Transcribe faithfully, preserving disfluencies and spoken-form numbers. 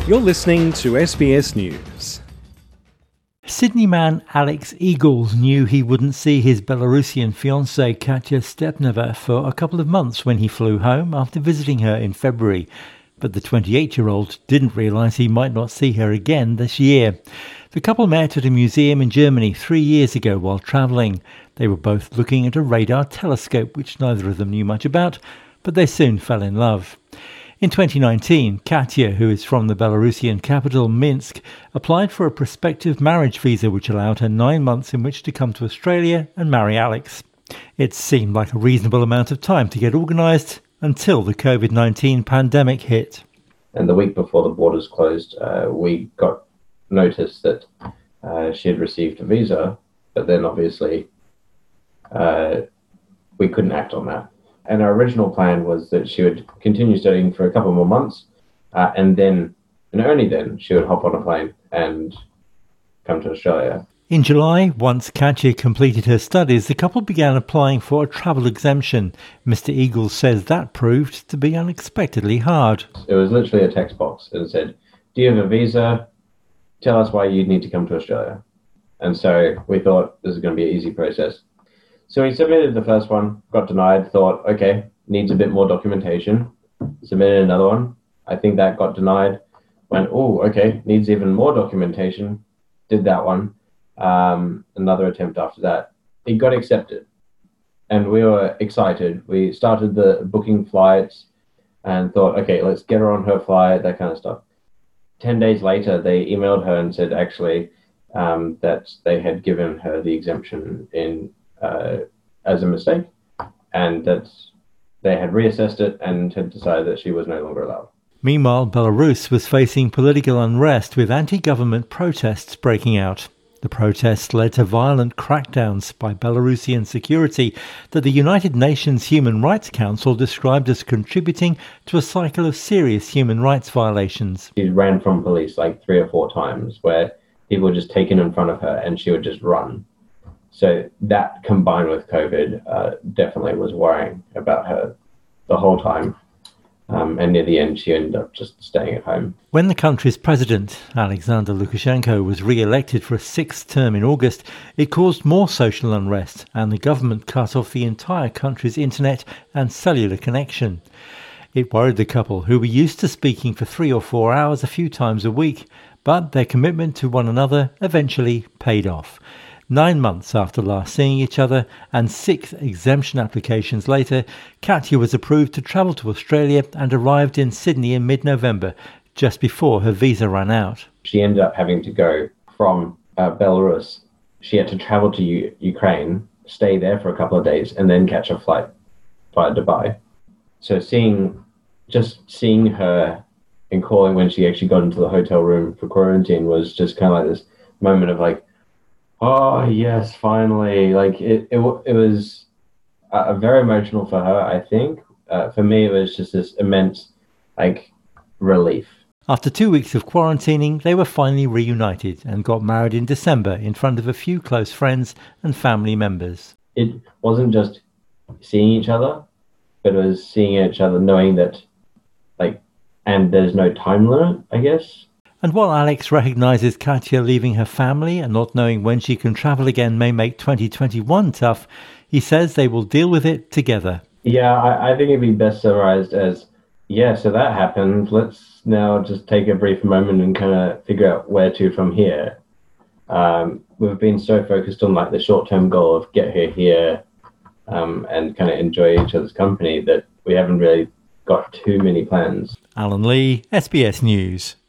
You're listening to S B S News. Sydney man Alex Eagles knew he wouldn't see his Belarusian fiancée Katya Stepneva for a couple of months when he flew home after visiting her in February. But the twenty-eight-year-old didn't realise he might not see her again this year. The couple met at a museum in Germany three years ago while travelling. They were both looking at a radar telescope, which neither of them knew much about, but they soon fell in love. In twenty nineteen, Katya, who is from the Belarusian capital Minsk, applied for a prospective marriage visa which allowed her nine months in which to come to Australia and marry Alex. It seemed like a reasonable amount of time to get organised until the covid nineteen pandemic hit. And the week before the borders closed, uh, we got notice that uh, she had received a visa, but then obviously uh, we couldn't act on that. And our original plan was that she would continue studying for a couple more months, uh, and then, and only then, she would hop on a plane and come to Australia. In July, once Katya completed her studies, the couple began applying for a travel exemption. Mister Eagles says that proved to be unexpectedly hard. It was literally a text box and said, do you have a visa? Tell us why you need to come to Australia. And so we thought this is going to be an easy process. So we submitted the first one, got denied, thought, okay, needs a bit more documentation. Submitted another one. I think that got denied. Went, oh, okay, needs even more documentation. Did that one. Um, another attempt after that. It got accepted. And we were excited. We started the booking flights and thought, okay, let's get her on her flight, that kind of stuff. Ten days later, they emailed her and said, actually, um, that they had given her the exemption in Uh, as a mistake, and that they had reassessed it and had decided that she was no longer allowed. Meanwhile, Belarus was facing political unrest with anti-government protests breaking out. The protests led to violent crackdowns by Belarusian security that the United Nations Human Rights Council described as contributing to a cycle of serious human rights violations. She ran from police like three or four times where people were just taken in front of her and she would just run. So that combined with COVID uh, definitely was worrying about her the whole time. Um, and near the end, she ended up just staying at home. When the country's president, Alexander Lukashenko, was re-elected for a sixth term in August, it caused more social unrest and the government cut off the entire country's internet and cellular connection. It worried the couple, who were used to speaking for three or four hours a few times a week, but their commitment to one another eventually paid off. Nine months after last seeing each other and six exemption applications later, Katya was approved to travel to Australia and arrived in Sydney in mid-November, just before her visa ran out. She ended up having to go from uh, Belarus. She had to travel to U- Ukraine, stay there for a couple of days, and then catch a flight via Dubai. So seeing, just seeing her and calling when she actually got into the hotel room for quarantine was just kind of like this moment of like, oh yes, finally! Like it, it, it was uh, very emotional for her. I think uh, for me, it was just this immense, like, relief. After two weeks of quarantining, they were finally reunited and got married in December in front of a few close friends and family members. It wasn't just seeing each other, but it was seeing each other, knowing that, like, and there's no time limit, I guess. And while Alex recognises Katya leaving her family and not knowing when she can travel again may make twenty twenty-one tough, he says they will deal with it together. Yeah, I, I think it'd be best summarised as, yeah, so that happened. Let's now just take a brief moment and kind of figure out where to from here. Um, we've been so focused on like the short-term goal of get her here um, and kind of enjoy each other's company that we haven't really got too many plans. Alan Lee, S B S News.